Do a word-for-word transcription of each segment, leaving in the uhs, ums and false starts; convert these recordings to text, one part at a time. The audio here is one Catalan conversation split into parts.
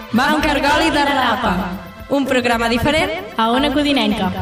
Vam Cargol i Derrapa, un programa diferent a Ona Codinenca.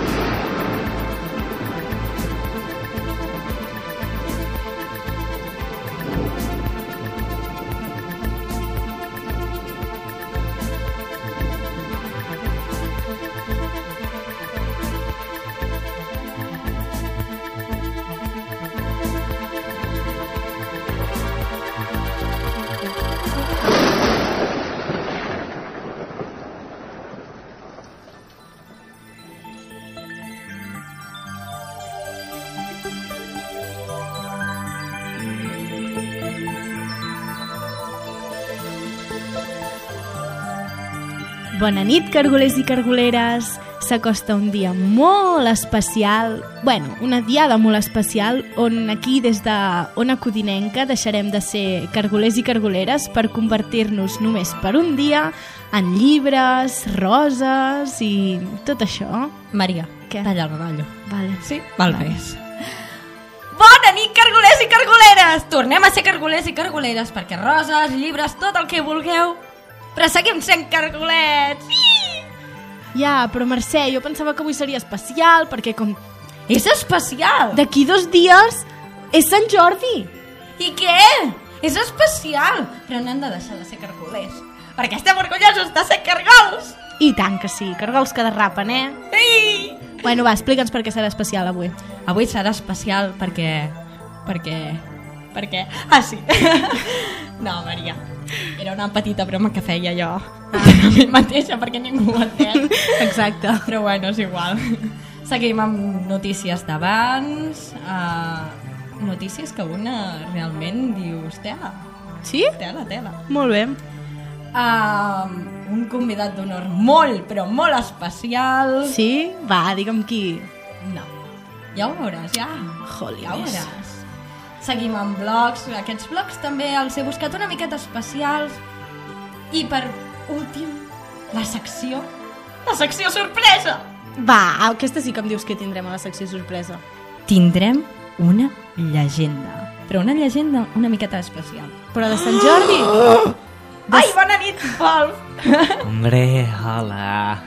Bona nit, cargolers i cargoleres. S'acosta un dia molt especial, bueno, una diada molt especial, on aquí des de Ona Codinenca deixarem de ser cargolers i cargoleres per convertir-nos només per un dia en llibres, roses i tot això. Maria, què? talla el rotllo. Vale. Sí? Val més. Bona nit, cargolers i cargoleres! Tornem a ser cargolers i cargoleres perquè roses, llibres, tot el que vulgueu, però seguim sent cargolets! Sí! Ja, però Mercè, jo pensava que avui seria especial perquè com... És especial! D'aquí dos dies és Sant Jordi! I què? És especial! Però no hem de deixar de ser cargolers, perquè estem orgullosos de ser cargols! I tant que sí, cargols que derrapen, eh? Sí! Bueno, va, explica'ns per què serà especial avui. Avui serà especial perquè... Perquè... Perquè... Ah, sí! No, Maria, era una petita broma que feia jo ah. a mi mateixa perquè ningú ho entén. Exacte. Però bueno, és igual. Seguim amb notícies d'abans, uh, notícies que una realment dius tela. Sí? Tela, tela. Molt bé. Uh, un convidat d'honor molt, però molt especial. Sí? Va, digue'm qui. No, ja ho veuràs, ja. Jolines. Ja ho veuràs. Seguim amb blogs, aquests blogs també els he buscat una miqueta especials. I per últim, la secció, la secció sorpresa. Va, aquesta sí que em dius que tindrem a la secció sorpresa. Tindrem una llegenda, però una llegenda una miqueta especial. Però de Sant Jordi? Oh! Ai, bona nit, Pol! Hombre, hola.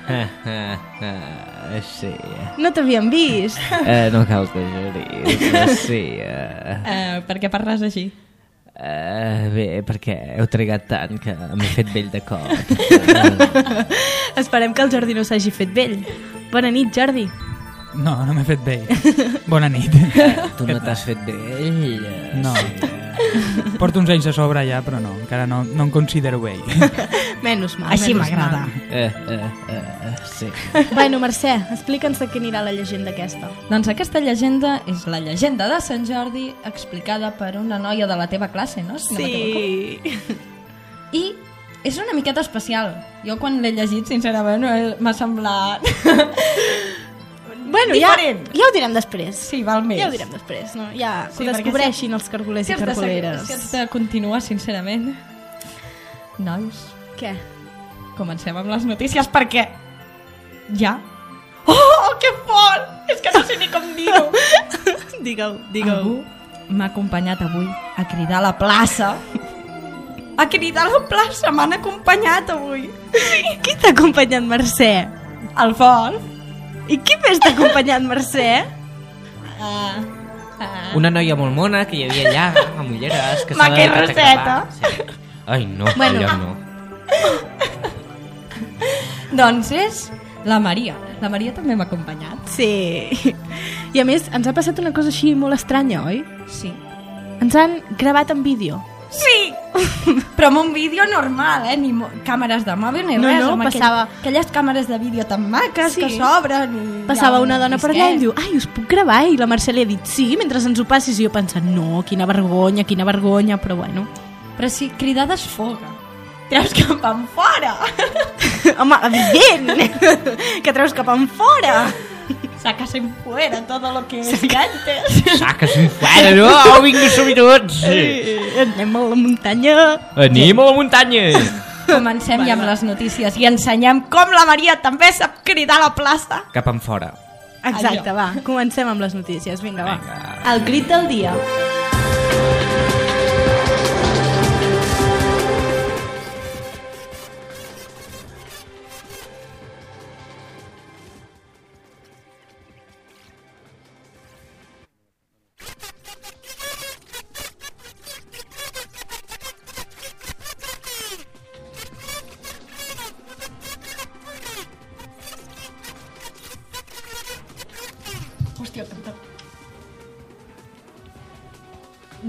Sí. No t'havíem vist. Eh, no cal que juris, però sí. Eh. Uh, per què parles així? Eh, bé, perquè heu trigat tant que m'he fet vell de cop. Esperem que el Jordi no s'hagi fet vell. Bona nit, Jordi. No, no m'he fet vell. Bona nit. Eh, tu no t'has fet vell? Eh, no. Sí, eh. Porto uns anys a sobre ja, però no, encara no, no em considero vell. Menys mal. Així menys m'agrada. mal. Eh, eh, eh, sí. Bueno, Mercè, explica'ns de què anirà la llegenda aquesta. Doncs aquesta llegenda és la llegenda de Sant Jordi explicada per una noia de la teva classe, no? Si no Sí. I és una miqueta especial. Jo quan l'he llegit, sincerament, m'ha semblat... Bueno, ja, diferent. ja ho direm després. Sí, val més. Ja ho direm després, no? Ja Sí, que perquè descobreixin si- els cargolers Si i has de ser- cargoleres. si has de continuar, sincerament... Nois, Què? comencem amb les notícies perquè... Ja? Oh, que fort! És que no sé ni com dir-ho. Digue-ho, digue-ho. Algú m'ha acompanyat avui a cridar a la plaça. A cridar a la plaça, m'han acompanyat avui. Qui t'ha acompanyat, Mercè? Al fort. I qui més t'ha acompanyat, Mercè? Uh, uh. Una noia molt mona que hi havia allà, amb ulleres, que s'ha Maca i dedicat a Roseta. gravar. Sí. Ai, no, Bueno. allò no. Doncs és la Maria. La Maria també m'ha acompanyat. Sí. I a més, ens ha passat una cosa així molt estranya, oi? Sí. Ens han gravat en vídeo. Sí! Però amb un vídeo normal, eh? Ni mo- càmeres de mòbil ni No, res. no, amb passava- Aquell, aquelles càmeres de vídeo tan maques Sí. que s'obren i... Passava hi ha una un dona per allà i em disquet. diu ai, us puc gravar? I la Mercè li ha dit sí, mentre ens ho passis. I jo pensant, no, quina vergonya, quina vergonya, però bueno. Però si cridar desfoga. Treus cap en fora. Home, evident! Que treus cap en fora! Sacas en fuera todo lo que sientes. Saques un fuera, no? Au, vinga, som-hi tots! Eh, anem a la muntanya. Anem a la muntanya! Comencem ja amb les notícies i ensenyem com la Maria també sap cridar a la plaça. Cap en fora. Exacte, va, comencem amb les notícies. Vinga, va. El crit del dia.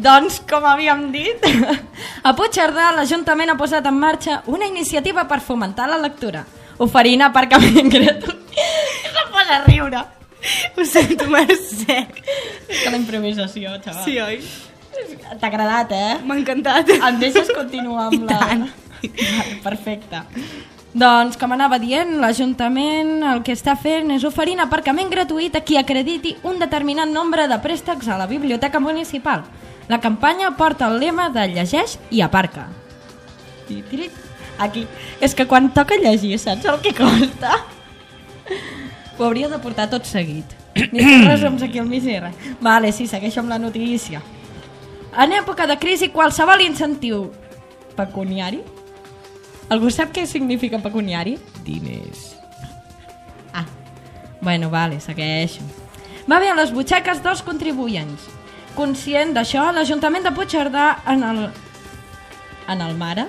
Doncs, com havíem dit, a Puigcerdà l'Ajuntament ha posat en marxa una iniciativa per fomentar la lectura, oferint aparcament gratuït. No posa a riure. Ho sento, Mercè. És que la improvisació, xaval. Sí, oi? T'ha agradat, eh? M'ha encantat. Em deixes continuar amb I la... tant. Vale, perfecte. Doncs, com anava dient, l'Ajuntament el que està fent és oferint aparcament gratuït a qui acrediti un determinat nombre de préstecs a la biblioteca municipal. La campanya porta el lema de llegeix i aparca. Aquí. És que quan toca llegir, saps el que costa? Ho hauria de portar tot seguit. Ni resums aquí al mig ni res. Vale, sí, segueixo amb la notícia. En època de crisi, qualsevol incentiu pecuniari. Algú sap què significa pecuniari? Diners. Ah, bueno, vale, segueixo. Va bé a les butxaques dels contribuents. Conscient d'això, l'Ajuntament de Puigcerdà en el... en el Mare?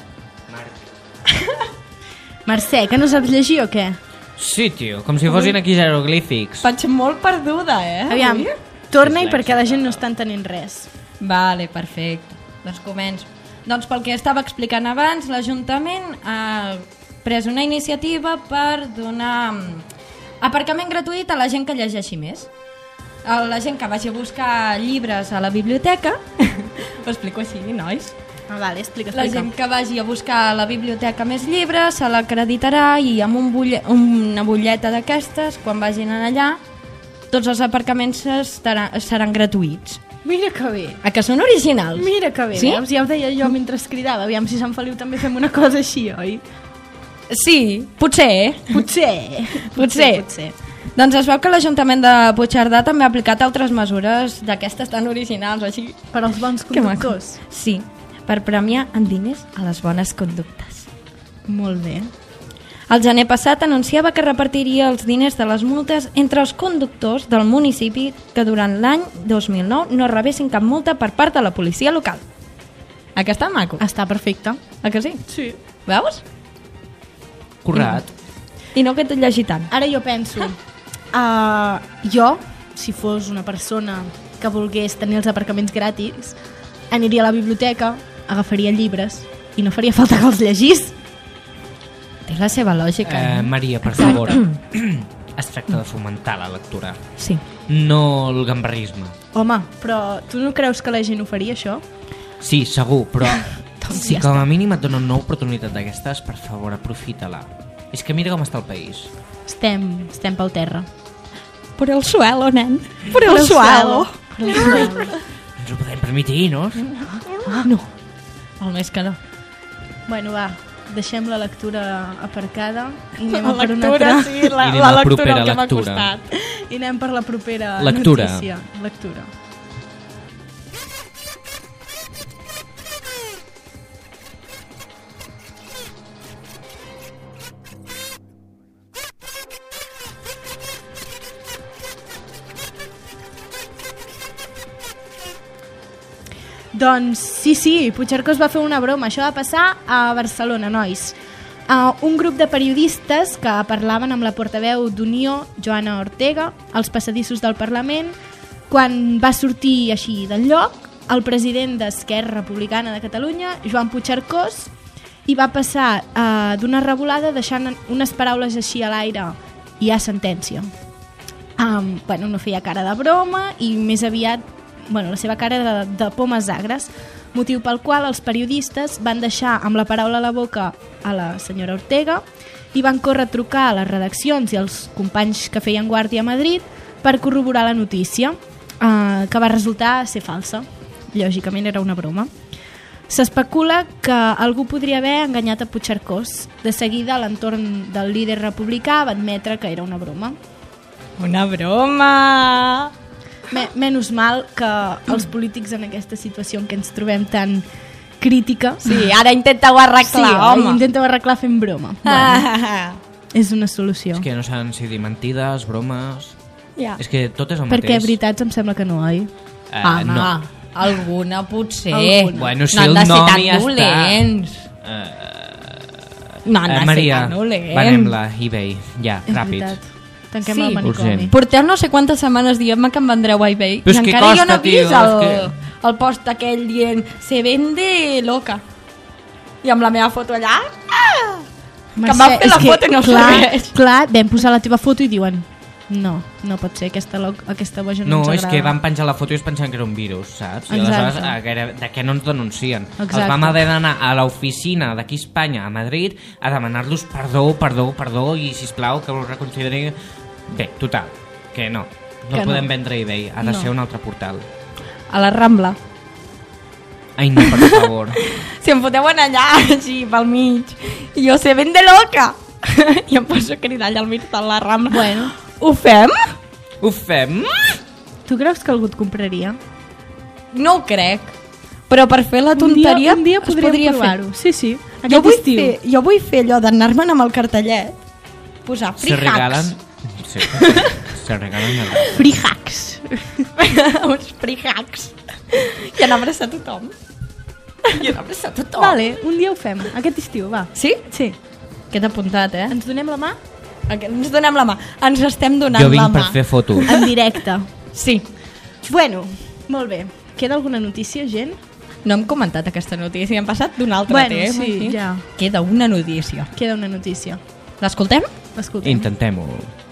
Mercè, que no saps llegir o què? Sí, tio, com si fossin aquí jeroglífics. Vaig molt perduda, eh? Aviam, avui? torna-hi perquè la gent no està entenent res. Vale, perfecte. Doncs començo. Doncs pel que estava explicant abans, l'Ajuntament ha pres una iniciativa per donar aparcament gratuït a la gent que llegeixi més. A la gent que vagi a buscar llibres a la biblioteca. Ho explico així, nois? Ah, vale, explica, La explica. gent que vagi a buscar a la biblioteca més llibres se l'acreditarà i amb un bulle, una butlleta d'aquestes, quan vagin allà, tots els aparcaments estaran, seran gratuïts. Mira que bé. A que són originals? Mira que bé, Sí? veus? Ja ho deia jo mentre cridava. Aviam si Sant Feliu també fem una cosa així, oi? Sí, potser, eh? Potser. Potser. Potser. Doncs es veu que l'Ajuntament de Puigcerdà també ha aplicat altres mesures d'aquestes tan originals, així. Per als bons Que maco. conductors. Sí, per premiar en diners a les bones conductes. Molt bé. El gener passat anunciava que repartiria els diners de les multes entre els conductors del municipi que durant l'any dos mil nou no rebessin cap multa per part de la policia local. A que està maco? Està perfecte. A que sí? Sí. Veus? Currat. I no que t'he llegit tant. Ara jo penso, uh, jo, si fos una persona que volgués tenir els aparcaments gratis, aniria a la biblioteca, agafaria llibres i no faria falta que els llegís. Té la seva lògica. Eh, no? Maria, per favor, es tracta de fomentar la lectura, Sí. no el gambarrisme. Home, però tu no creus que la gent ho faria, això? Sí, segur, però Doncs si ja com a està. mínim et donen una oportunitat d'aquestes, per favor, aprofita-la. És que mira com està el país. Estem, estem pel terra. Por el suelo, nen. Por Per el el suelo. Per el suelo. No ens ho podem permetir, no? No. El més que no. Bueno, va, deixem la lectura aparcada i anem La per una lectura, altra... sí, la, I anem la a la lectura propera el que m'ha lectura. costat. I anem per la propera Lectura. notícia. Lectura. Doncs sí, sí, Puigcercós va fer una broma. Això va passar a Barcelona, nois. Uh, un grup de periodistes que parlaven amb la portaveu d'Unió, Joana Ortega, als passadissos del Parlament, quan va sortir així del lloc, el president d'Esquerra Republicana de Catalunya, Joan Puigcercós, i va passar uh, d'una revolada deixant unes paraules així a l'aire: hi ha sentència. Um, bueno, no feia cara de broma i més aviat, bueno, la seva cara de, de pomes agres, motiu pel qual els periodistes van deixar amb la paraula a la boca a la senyora Ortega i van córrer a trucar a les redaccions i als companys que feien guàrdia a Madrid per corroborar la notícia, eh, que va resultar ser falsa. Lògicament era una broma. S'especula que algú podria haver enganyat a Puigcercós. De seguida, l'entorn del líder republicà va admetre que era una broma. Una broma! Me, menys mal que els polítics en aquesta situació en què ens trobem tan crítica... Sí, ara intenta-ho arreglar, sí, home. intenta-ho arreglar fent broma. Bueno, Ah, és una solució. És que no saben si dir mentides, bromes... ja. És que tot és el Perquè mateix. veritats em sembla que no, oi? Eh, Home, no. alguna potser. Alguna. Bueno, si no han el de ser nom tan ja està. dolents. Eh, No han de eh, ser Maria, tan dolents. venem-la, eBay, ja, És ràpid. veritat. Tanquem Sí. el manicomi. Urgent. Porteu no sé quantes setmanes dient-me que em vendreu a eBay. Però és I que encara jo no costa, he vist tio, el, és el post aquell dient se vende loca. I amb la meva foto allà... Ah! Mercè, que em van fer la és que, foto i no clar, serveix. clar, vam posar la teva foto i diuen no, no pot ser, aquesta, lo- aquesta boja no, No, ens és agrada. que van penjar la foto i es pensaven que era un virus, saps? I Exacte. aleshores, eh, gaire- de què no ens denuncien? Exacte. Els vam haver d'anar a l'oficina d'aquí a Espanya, a Madrid, a demanar-los perdó, perdó, perdó, i sisplau que ho reconsiderin... Bé, total, que no. No Que el podem no. vendre a eBay, ha de No. ser un altre portal. A la Rambla. Ai, no, per favor. Si em foteu en allà, així, pel mig, i jo se vende loca. I em poso a cridar allà al mig de la Rambla. Bueno. Ho fem? Ho fem? Tu creus que algú et compraria? No ho crec. Però per fer la tonteria un dia, un dia es podríem podria provar-ho. fer. Sí, sí. Jo Aquest vull, estiu. fer, jo vull fer allò d'anar-me'n amb el cartellet, posar Se free regalen... hacks. Sí, se regalen... el- Free hacks. Uns free hacks. I anar a abraçar tothom. I anar a abraçar tothom. Vale, un dia ho fem. Aquest estiu, va. Sí? Sí. Que t'he apuntat, eh? Ens donem la mà? Que ens donem la mà. Ens estem donant Jo la vinc mà. per fer fotos. En directe. Sí. Bueno, molt bé. Queda alguna notícia, gent? No hem comentat aquesta notícia, hem passat d'un altre Bueno, tema. sí, aquí. ja. Queda una notícia. Queda una notícia. L'escoltem? L'escoltem. Intentem-ho.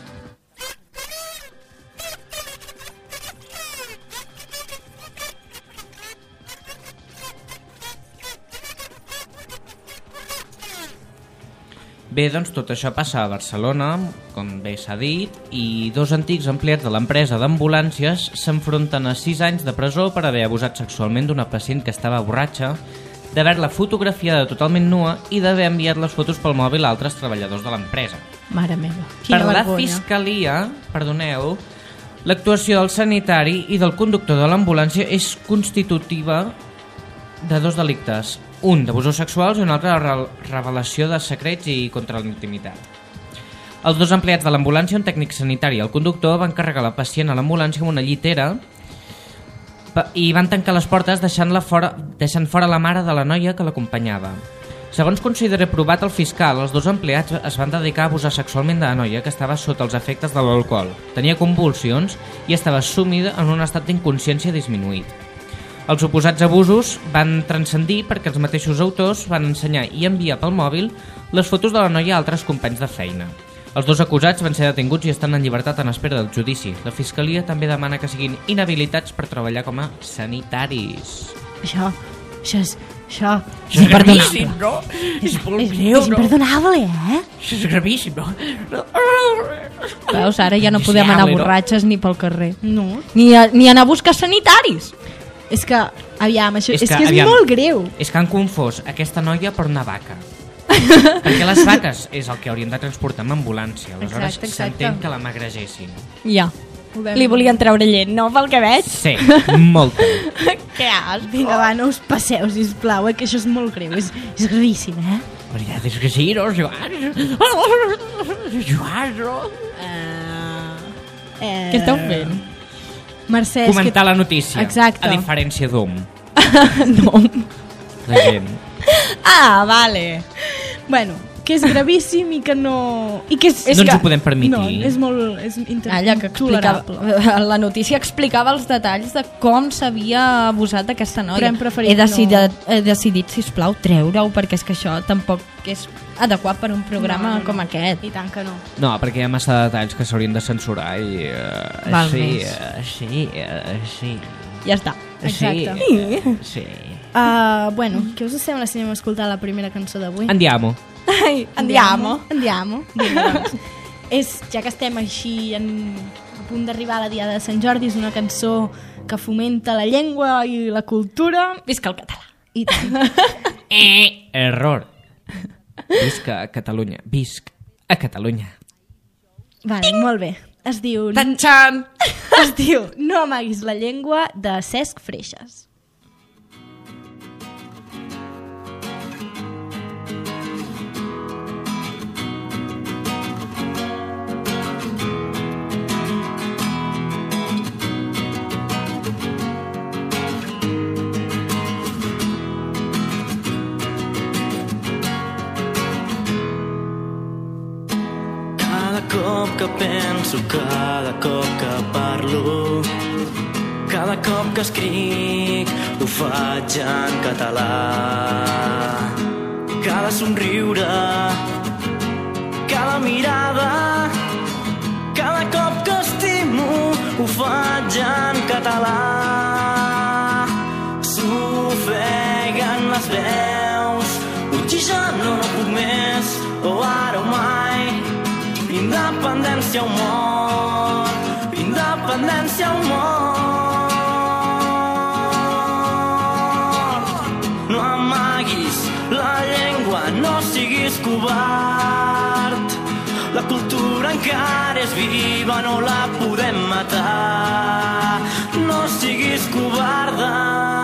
Bé, doncs tot això passa a Barcelona, com bé s'ha dit, i dos antics empleats de l'empresa d'ambulàncies s'enfronten a sis anys de presó per haver abusat sexualment d'una pacient que estava borratxa, d'haver-la fotografiada totalment nua i d'haver enviat les fotos pel mòbil a altres treballadors de l'empresa. Mare meva. Per Quina la vergonya. Fiscalia, perdoneu, l'actuació del sanitari i del conductor de l'ambulància és constitutiva de dos delictes, un d'abusos sexuals i un altre de re- revelació de secrets i contra la intimitat. Els dos empleats de l'ambulància, un tècnic sanitari i el conductor, van carregar la pacient a l'ambulància amb una llitera pa- i van tancar les portes deixant-la fora, deixant fora la mare de la noia que l'acompanyava. Segons considera provat el fiscal, els dos empleats es van dedicar a abusar sexualment de la noia que estava sota els efectes de l'alcohol, tenia convulsions i estava sumida en un estat d'inconsciència disminuït. Els suposats abusos van transcendir perquè els mateixos autors van ensenyar i enviar pel mòbil les fotos de la noia a altres companys de feina. Els dos acusats van ser detinguts i estan en llibertat en espera del judici. La Fiscalia també demana que siguin inhabilitats per treballar com a sanitaris. Això, això és... Això És gravíssim, no? És molt és, greu, és no? imperdonable, eh? Això és gravíssim, no? Veus, ara ja no podem anar borratxes ni pel carrer. No. Ni, a, ni anar a buscar sanitaris. És que, aviam, això, És és, que, que és aviam. molt greu. És que han confós aquesta noia per una vaca. Perquè les vaques és el que haurien de transportar amb ambulància. Aleshores Exacte, exacte. s'entén que la magregessin. Ja. Ho vam- Li volien treure llet, no? Pel que veig. Sí, molta. Que asco. Vinga, va, no us passeu, sisplau, eh, que això és molt greu. És, és gravíssim, eh? Veritat és que sí, no, Joan? Joan, no? eh Què esteu fent? Mercè, és Comentar que... la notícia. Exacte. A diferència d'Um. No. La gent. Ah, vale. Bueno, que és gravíssim i que no... I que és, No ens ho podem permetir. No, és molt... És inter... Allà que explicava, intolerable. la notícia explicava els detalls de com s'havia abusat d'aquesta noia. Però hem preferit he decidit, no. he decidit, sisplau, treure-ho, perquè és que això tampoc és adequat per un programa No, no, no. com aquest. I tant que no. No, perquè hi ha massa detalls que s'haurien de censurar i... Uh, Val sí, més. uh, sí, uh, sí. Ja està. Exacte. Sí, sí. Uh, bueno, què us sembla si anem a escoltar la primera cançó d'avui? Andiamo. Ai, andiamo. Andiamo. Vinga, doncs. És, ja que estem així en, a punt d'arribar a la Diada de Sant Jordi, és una cançó que fomenta la llengua i la cultura. Visca el català. I tant. Eh, error. Visc a Catalunya. Visc a Catalunya. Vale, molt bé. Es diu... Tan-xan! Es diu No amaguis la llengua, de Cesc Freixas. Cada cop que penso, cada cop que parlo, Cada cop que escric ho faig en català. Cada somriure, cada mirada, cada cop que estimo ho faig en català. S'ofeguen les veus, oxigen o no puc més, o ara o mai. Independència o mort, independència o mort. No amaguis la llengua, no siguis covard. La cultura encara és viva, no la podem matar. No siguis covarda.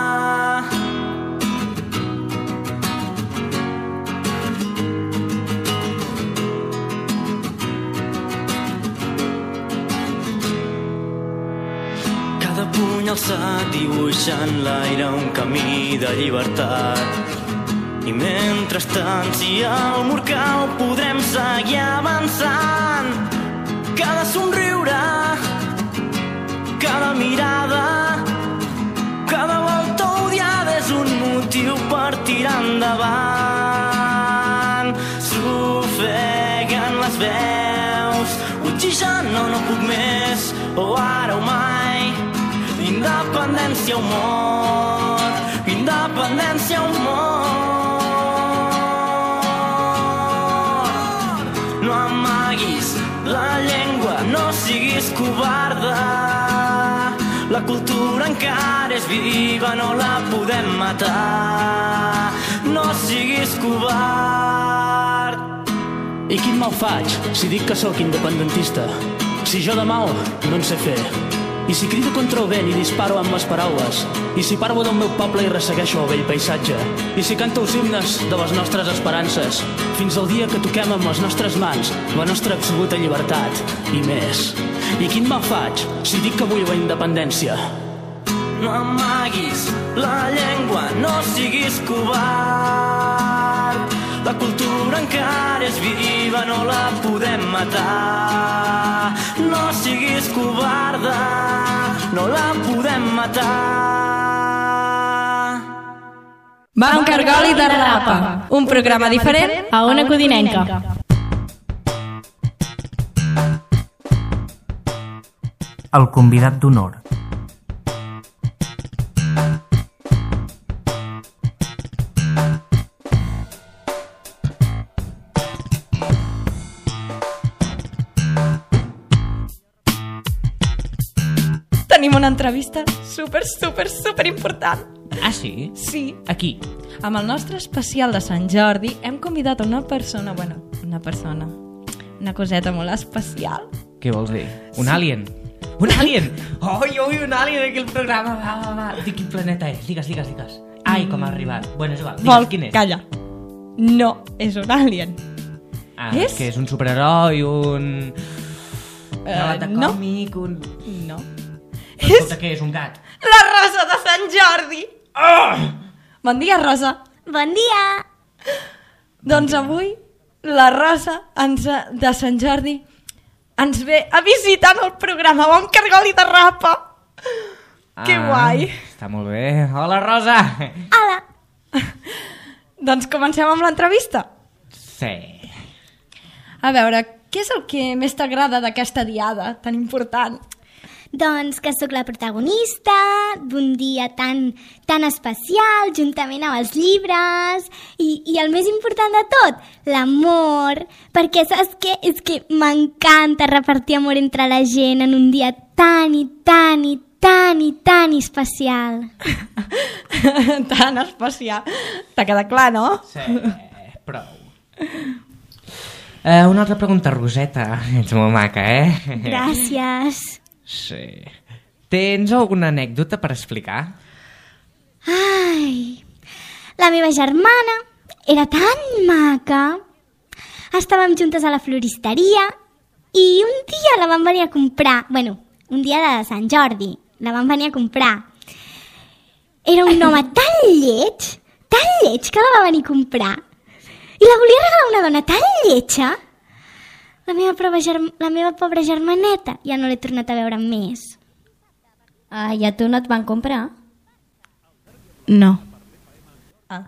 Cada puny alçat dibuixa en l'aire un camí de llibertat. I mentrestant, si el mur cau, podrem seguir avançant. Cada somriure, cada mirada, cada volta odiada és un motiu per tirar endavant. S'ofeguen les veus, oxigen o no puc més, o ara o mai. Independència o mort, independència o mort. No amaguis la llengua, no siguis covarda. La cultura encara és viva, no la podem matar. No siguis covard. I quin mal faig si dic que sóc independentista? Si jo de mal no en sé fer. I si crido contra el vent i disparo amb les paraules? I si parlo del meu poble i ressegueixo el vell paisatge? I si canto els himnes de les nostres esperances? Fins al dia que toquem amb les nostres mans la nostra absoluta llibertat i més. I quin mal faig si dic que vull la independència? No amaguis la llengua, no siguis covard. La cultura encara és viva, no la podem matar. No siguis covarda, no la podem matar. Va un cargol i de rapa, un programa diferent A Ona Codinenca. El convidat d'honor. Tenim una entrevista super, super, super important. Ah, sí? Sí. Aquí. Amb el nostre especial de Sant Jordi hem convidat a una persona, bueno, una persona, una coseta molt especial. Què vols dir? Un alien? Un alien? Oi, oi, un alien aquí al programa. Va, va, va. De quin planeta és? Digues, digues, digues. Ai, com ha arribat. Bueno, és igual. Digues, Vol, quin és? calla. No, és un alien. Ah, és? que és un superheroi, un... Uh, de no. còmic, un... No. Però escolta, què és, un gat? La Rosa de Sant Jordi! Oh! Bon dia, Rosa. Bon dia! Doncs avui la Rosa ens, de Sant Jordi ens ve a visitar en el programa Bon Cargol i de Rapa. Ah, que guai. Està molt bé. Hola, Rosa. Hola! Doncs comencem amb l'entrevista. Sí. A veure, què és el que més t'agrada d'aquesta diada tan important? Doncs que sóc la protagonista d'un dia tan, tan especial, juntament amb els llibres, i, i el més important de tot, l'amor, perquè saps què? És que m'encanta repartir amor entre la gent en un dia tan i tan i tan i tan especial. Tan especial. T'ha quedat clar, no? Sí, prou. Uh, una altra pregunta, Roseta. Ets molt maca, eh? Gràcies. Sí. Tens alguna anècdota per explicar? Ai, la meva germana era tan maca. Estàvem juntes a la floristeria i un dia la van venir a comprar. Bueno, un dia de Sant Jordi. La van venir a comprar. Era un home tan lleig, tan lleig que la va venir a comprar. I la volia regalar una dona tan lletja. La meva, germ... la meva pobra germaneta ja no l'he tornat a veure més. Ah, i a tu no et van comprar? No. Ah.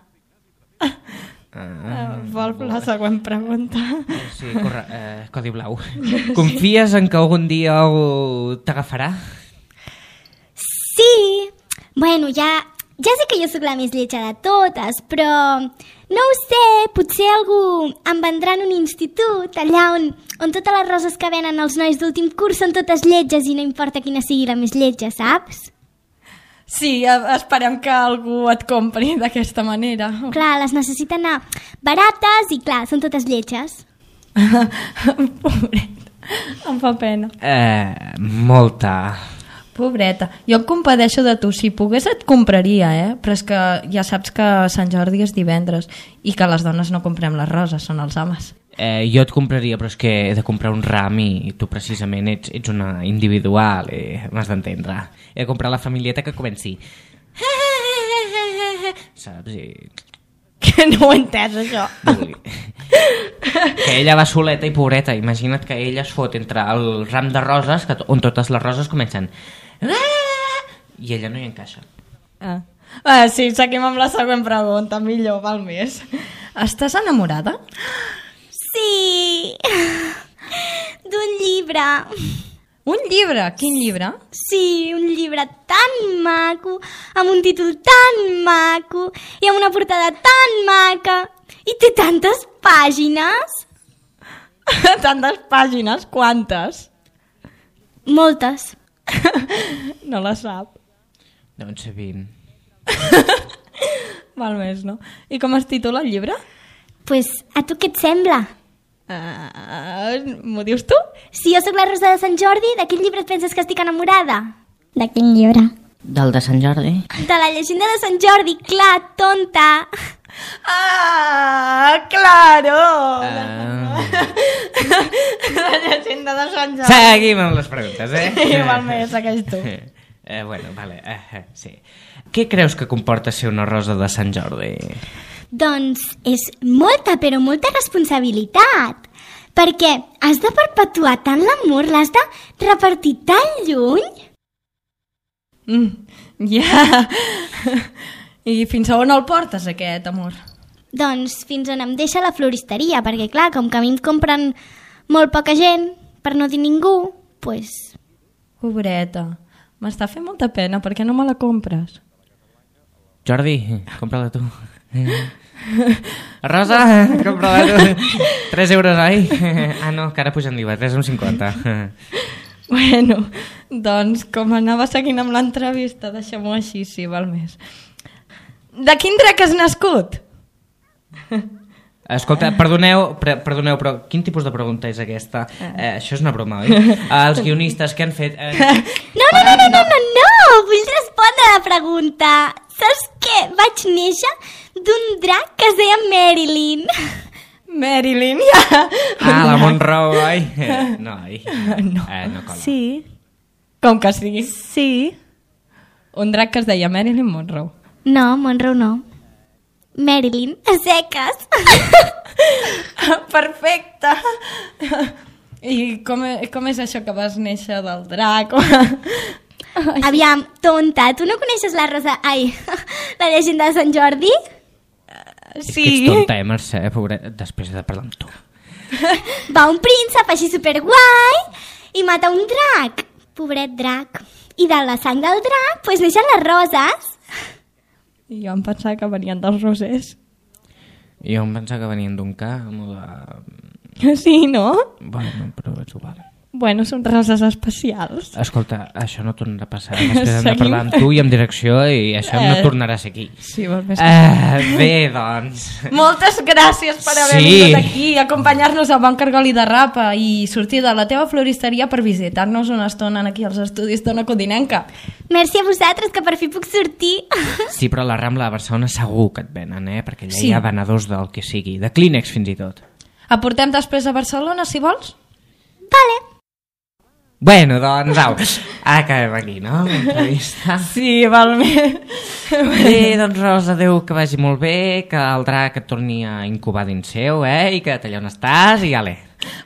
Ah, Vol la següent pregunta? sí, corre, eh, codi blau. Confies en que algun dia algú t'agafarà? Sí! Bueno, ja, ja sé que jo sóc la més lletja de totes, però no ho sé, potser algú em vendrà en un institut, allà on, on totes les roses que venen els nois d'últim curs són totes lletges i no importa quina sigui la més lletja, saps? Sí, eh, esperem que algú et compri d'aquesta manera. Clar, les necessiten anar barates i clar, són totes lletges. Pobret, em fa pena. Eh, molta. Pobreta, jo em compadeixo de tu. Si pogués et compraria, eh? Però és que ja saps que Sant Jordi és divendres i que les dones no comprem les roses, són els homes. Eh, jo et compraria, però és que he de comprar un ram i tu precisament ets, ets una individual i m'has d'entendre. He de comprar la familieta que comenci. Saps? I... Que no ho he entès, això. Que ella va soleta i pobreta. Imagina't que ella es fot entre el ram de roses, que, on totes les roses comencen... I ella no hi encaixa. Ah. Ah, sí, seguim amb la següent pregunta, millor, val més. Estàs enamorada? Sí! D'un llibre. Un llibre? Quin llibre? Sí, un llibre tan maco, amb un títol tan maco i amb una portada tan maca. I té tantes pàgines. Tantes pàgines? Quantes? Moltes. No la sap. Deuen ser vint. Val més, no? I com es titula el llibre? Pues, a tu què et sembla? Uh, M'ho dius tu? Si jo sóc la Rosa de Sant Jordi, de quin llibre et penses que estic enamorada? De quin llibre? Del de Sant Jordi? De la llegenda de Sant Jordi, clar, tonta. Ah, claro! Uh... La llegenda de Sant Jordi. Seguim amb les preguntes, eh? Igualment, segueix tu. Eh, bueno, vale, eh, sí. Què creus que comporta ser una rosa de Sant Jordi? Doncs és molta, però molta responsabilitat. Perquè has de perpetuar tant l'amor, l'has de repartir tan lluny. Mm, ja. I fins a on el portes, aquest amor? Doncs fins on em deixa la floristeria, perquè clar, com que a mi em compren molt poca gent, per no dir ningú, pues... Pobreta, m'està fent molta pena, per què no me la compres? Jordi, compra-la tu. Rosa, compra-la tu. tres euros, ai? Ah, no, que ara pugen l'I V A, tres coma cinquanta. Bueno, doncs com anava seguint amb l'entrevista, deixem-ho així, sí, val més. De quin drac has nascut? Escolta, perdoneu, pre perdoneu, però quin tipus de pregunta és aquesta? Eh, això és una broma, oi? Eh, els guionistes, què han fet? Eh... No, no, no, no, no, no, no, vull respondre a la pregunta. Saps què? Vaig néixer d'un drac que es deia Marilyn. Marilyn, ja. Ah, la Monroe, oi? Eh, no, oi? No. Eh, no cola. Sí, Com que sigui. sí. Un drac que es deia Marilyn Monroe. No, Monroe no. Marilyn, a seques. Perfecte. I com, com és això que vas néixer del drac? Aviam, tonta, tu no coneixes la Rosa... Ai, la llegenda de Sant Jordi? És Sí. que ets tonta, eh, Mercè? Pobre... Després he de parlar amb tu. Va un príncep així superguai i mata un drac. Pobret drac. I de la sang del drac, pues neixen les roses. I jo em pensava que venien dels rosers. Jo em pensava que venien d'un camp o de... Sí, no? Bueno, però és igual. Bueno, són roses especials. Escolta, això no tornarà a passar. Després hem de Seguim? parlar amb tu i amb direcció i això Eh. no tornarà a ser aquí. Sí, val més. Eh, bé, doncs... Moltes gràcies per haver Sí. vingut aquí, acompanyar-nos al Bon Cargol i de Rapa i sortir de la teva floristeria per visitar-nos una estona aquí als estudis d'Ona Codinenca. Merci a vosaltres, que per fi puc sortir. Sí, però a la Rambla de Barcelona segur que et venen, eh? Perquè allà Sí. hi ha venedors del que sigui, de Kleenex fins i tot. Aportem després a Barcelona, si vols? Vale. Bueno, doncs, au, acabem aquí, no? L'entrevista. Sí, val més. Bé, doncs, Rosa, adéu, que vagi molt bé, que el drac et torni a incubar dins seu, eh? I que allà on estàs, i ale.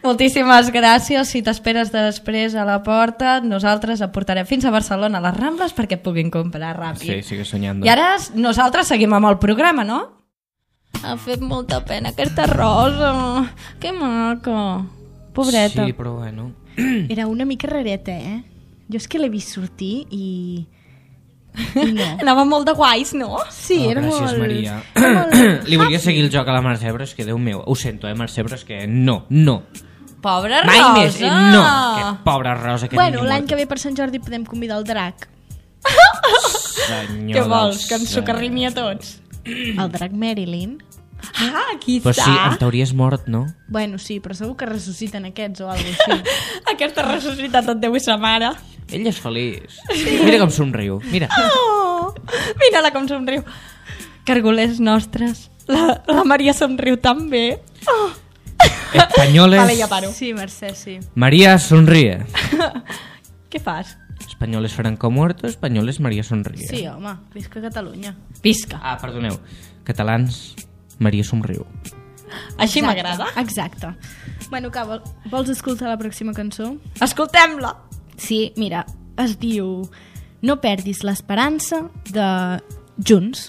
Moltíssimes gràcies. Si t'esperes després a la porta, nosaltres et portarem fins a Barcelona, a les Rambles, perquè et puguin comprar ràpid. Sí, sigue soñando. I ara nosaltres seguim amb el programa, no? Ha fet molta pena aquesta rosa. Que maca. Pobreta. Sí, però bueno. Era una mica rareta, eh? Jo és que l'he vist sortir i... i no. Anava molt de guais, no? Sí, Oh, era gràcies, molt... Maria. era molt Li volia happy. seguir el joc a la Mercè, però és que, Déu meu, ho sento, eh, Mercè, però és que no, no. Pobra Mai Rosa. més, eh, no. Que pobra Rosa. Que Bueno, ningú- l'any que ve per Sant Jordi podem convidar el drac. Senyor Què vols? dels Que ens cels. socarrimi a tots? El drac Marilyn. Ah, aquí Però està. sí, en teoria és mort, no? Bueno, sí, però segur que ressusciten aquests o alguna cosa així. Aquesta ressuscitat et deu i sa mare. Ell és feliç. Mira com somriu. Mira. Oh, mira-la com somriu. Cargolers nostres. La, la Maria somriu tan bé. Oh. Espanyoles... Vale, ja paro. Sí, Mercè, sí. María sonríe. Què fas? Españoles Franco muerto, españoles María sonríe. Sí, home, visca Catalunya. Visca. Ah, perdoneu. Catalans, Maria somriu. Així Exacte, m'agrada. Exacte. Bueno, que vol, vols escoltar la pròxima cançó? Escoltem-la. Sí, mira, es diu No perdis l'esperança de Junts.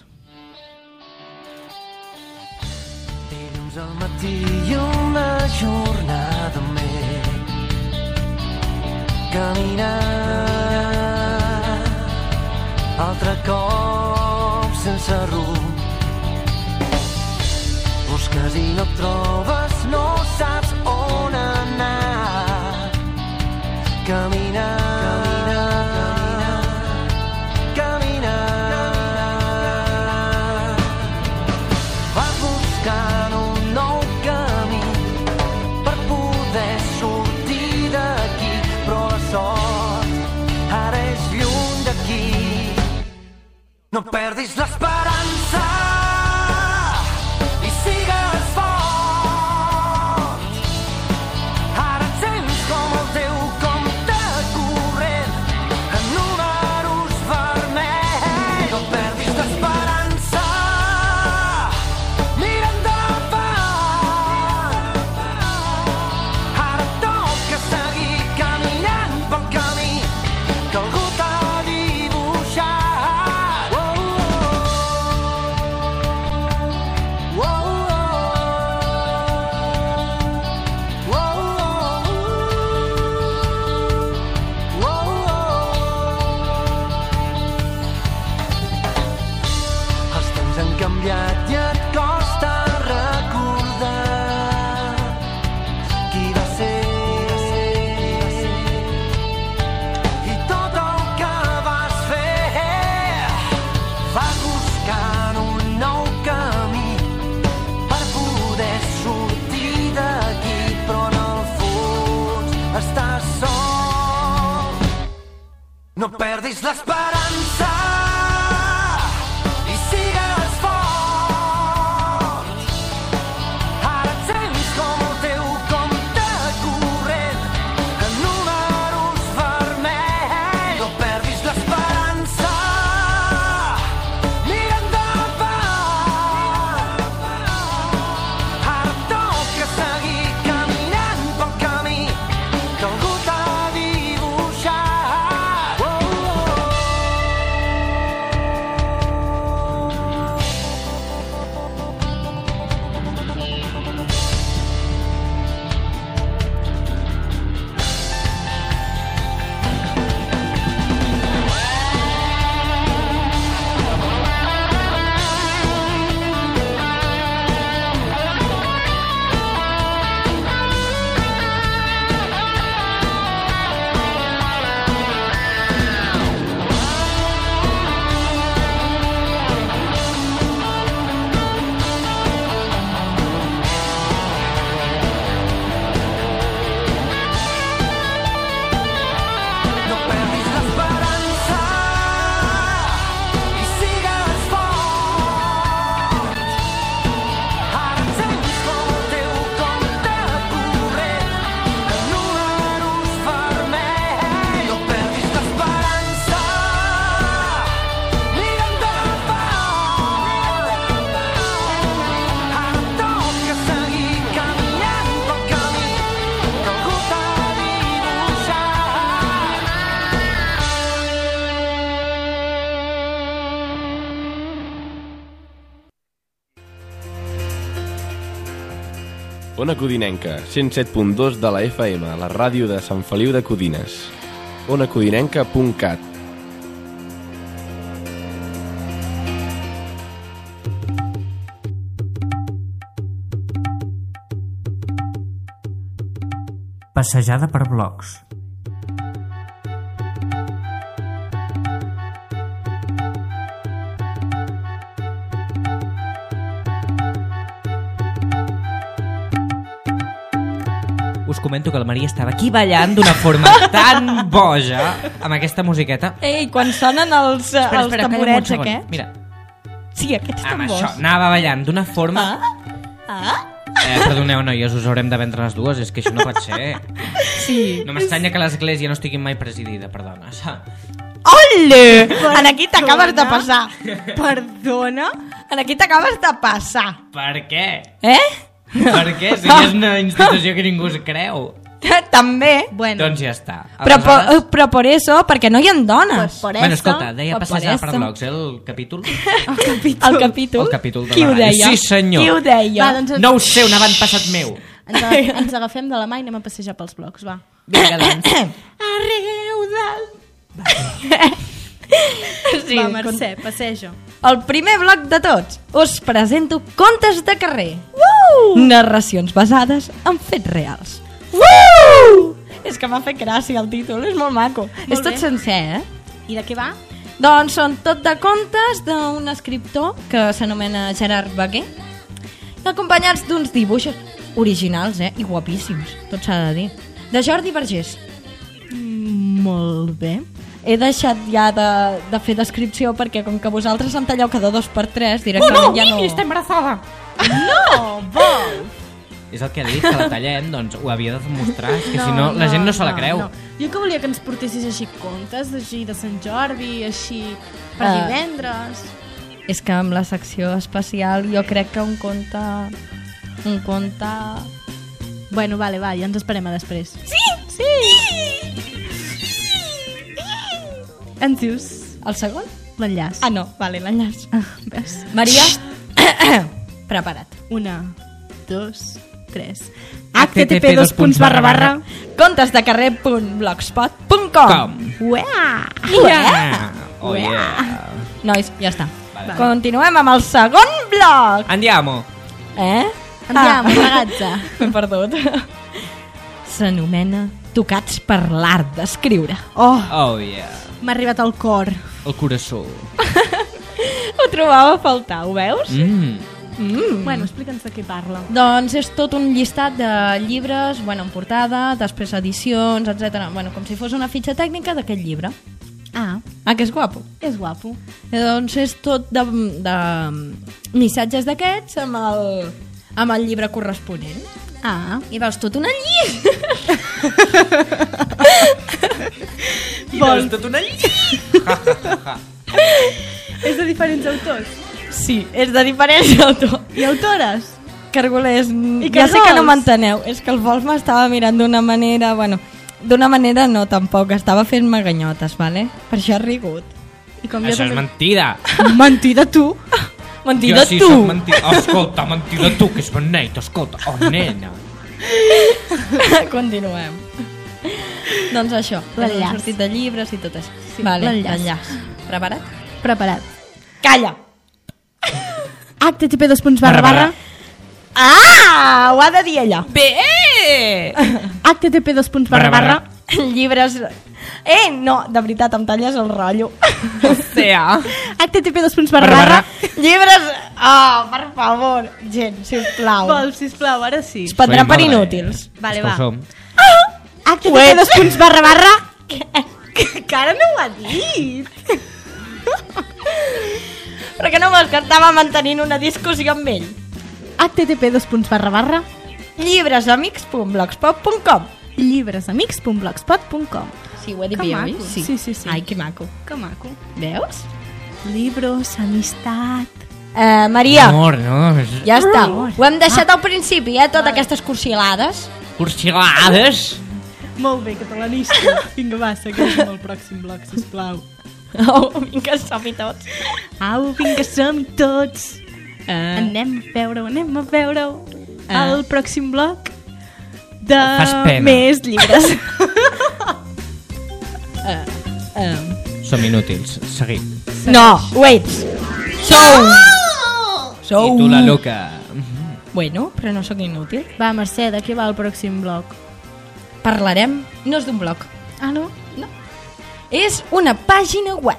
Dilluns al matí i una jornada més caminar altre cop sense rumb busques i no trobes no saps on anar caminar caminar caminar vas buscant un nou camí per poder sortir d'aquí però la sort ara és lluny d'aquí no perdis l'esperança i sigues fort ara et sents com el teu compte corrent en números vermells no perdis l'esperança mira endavant ara toca seguir caminant pel camí que algú t'ha dibuixat oh, oh, oh, oh, oh, oh, oh. Els temps han canviat i et costa recordar qui va ser i tot el que vas fer vas buscant un nou camí per poder sortir d'aquí però en el fons estàs sol no perdis l'esperança i sigues fort ara et sents com el teu compte corrent en números vermells no perdis l'esperança mira endavant ara toca seguir caminant pel camí que algú t'ha dibuixat oh, oh, oh. Ona Codinenca, cent set punt dos de la F M, la ràdio de Sant Feliu de Codines. ona codinenca punt cat. Passejada per blocs. Us comento que la Maria estava aquí ballant d'una forma tan boja amb aquesta musiqueta. Ei, quan sonen els, Espera, els espera, calla'm un tamborets segon. aquests... Mira, Sí, aquests amb tambors. això, anava ballant d'una forma... Ah? Ah? Eh, perdoneu, noies, us haurem de vendre les dues, és que això no pot ser. Sí. No m'estranya que l'església no estigui mai presidida per dones. Ole! En aquí t'acabes de Perdona? passar. Perdona? En aquí t'acabes de passar. Per què? Eh? Per què? Si és una institució que ningú es creu. També. Bueno, Doncs ja està. Però, po- Aleshores- però por eso, perquè no hi ha dones. pues por Bueno, eso... escolta, deia Pues passejar por per eso. blocs, eh, el capítol? El capítol. El capítol de Qui la ho ràdio. deia? Sí, senyor. Qui ho deia? Va, doncs ens, No ho sé, un avantpassat meu. ens, agafem, ens agafem de la mà i anem a passejar pels blocs, va. Vinga, doncs. Arreu del... Sí, va, Mercè, passeja. el primer bloc de tots. Us presento contes de carrer. Uh! Narracions basades en fets reals. Uh! És que m'ha fet gràcia el títol, és molt maco. Molt és tot bé. sencer, eh? I de què va? Doncs són tot de contes d'un escriptor que s'anomena Gerard Baguer, acompanyats d'uns dibuixos originals, eh? I guapíssims, tot s'ha de dir. De Jordi Vergés. Mm, molt bé. He deixat ja de, de fer descripció perquè com que vosaltres em talleu cada dos per tres, Oh, directament ja no... embarassada! No, vol! És el que ha dit, que la tallem, doncs ho havia de demostrar, és que si no, la gent no se la creu. No. Jo que volia que ens portessis així contes, així de Sant Jordi, així per Ah. divendres... És que amb la secció especial jo crec que un conte... Un conte... Bueno, vale, va, ja ens esperem a després. Sí! Sí! Ens dius El segon? l'enllaç. Ah, no, vale, l'enllaç. Ah, ves? Maria, prepara't. Una, dos, tres... h t t p dos punts barra barra contesdecarrer.blogspot punt com. Com? Uea! Yeah. Oh, yeah. Nois, ja està. Vale. Continuem amb el segon bloc. Andiamo. Eh? Andiamo, ragazza. M'he perdut. S'anomena Tocats per l'art d'escriure. Oh, Oh, yeah. m'ha arribat al cor. El coraçó. Ho trobava a faltar, ho veus? Mm. Mm. Bueno, explica'ns de què parla. Doncs és tot un llistat de llibres, bueno, en portada, després edicions, etcètera. Bueno, com si fos una fitxa tècnica d'aquest llibre. Ah, Ah, que és guapo. és guapo. I doncs és tot de, de missatges d'aquests amb el, amb el llibre corresponent. Ah, I veus tot una llista. I veus tot una llista. és de diferents autors. Sí, és de diferents autors. I autores? Cargolers, I ja sé que no Cargols? m'enteneu. És que el Vols m'estava mirant d'una manera... Bueno, d'una manera no, tampoc. Estava fent-me ganyotes, vale? Per això ha rigut. I com Això és mentida. Mentida, tu. Mentida jo sí tu! soc mentida. Oh, escolta, mentida tu, que és beneit, escolta. Oh, nena. Continuem. doncs això, L'enllaç. han sortit de llibres i tot això. Sí, vale, l'enllaç. l'enllaç. Prepara't? Preparat. Calla! h t t p dos punts barra barra Ah! Ho ha de dir ella. Bé! h t t p dos punts barra barra Llibres... Eh, no, de veritat, em talles el rotllo. O sea... h t t p dos punts barra Barra, barra Llibres... Oh, per favor. Gent, sisplau. Vol, sisplau, ara sí. Es prendran Soy per molt bé. inútils. Vale, És que ho va. som. h t t p dos punts barra barra que encara no ho ha dit. Però que no vols que estava mantenint una discussió amb ell? h t t p dos punts barra barra llibresamics punt blogspot punt com. llibresamics punt blogspot punt com. Sí, ho he dit Que bé, maco. oi? Sí, sí, sí. Ai, que maco. Que maco. Veus? Libros, amistat... Uh, Maria, Amor, no? És... ja està. Ho hem deixat al principi, eh? Totes aquestes cursilades. Cursilades. Molt bé, catalanista. Vinga, va, segueix amb el pròxim bloc, sisplau. Oh, vinga, som-hi tots. Au, vinga, som tots. Uh, Anem a veure-ho, anem a veure-ho. al pròxim bloc de Fas pena. més llibres. Uh, uh. Som inútils. Seguim. No, ho ets. Sou. Sou. I tu la Luca. Bueno, però no sóc inútil. Va, Mercè, de què va el pròxim bloc? Parlarem, no és d'un blog. Ah, no? No. És una pàgina web.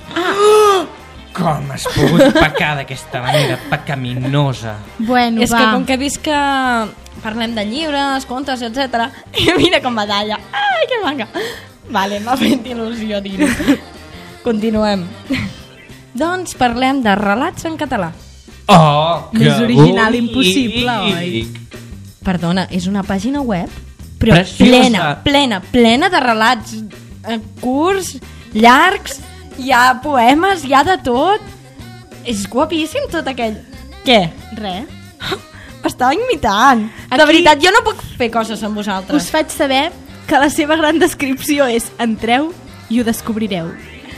Com has pogut pecar d'aquesta manera pecaminosa? Bueno, És va. que com que he vist que parlem de llibres, contes, etcètera, i mira com batalla. Ai, que maca. Vale, m'ha fet il·lusió dir-ho. Continuem. Doncs parlem de relats en català. Oh, que Més original bonic. impossible, oi? Perdona, és una pàgina web, però Preciosa. plena, plena, plena de relats eh, curts, llargs, hi ha poemes, hi ha de tot. És guapíssim tot aquell. Què? Res. Estava imitant. Aquí- De veritat, jo no puc fer coses amb vosaltres. Us faig saber que la seva gran descripció és entreu i ho descobrireu.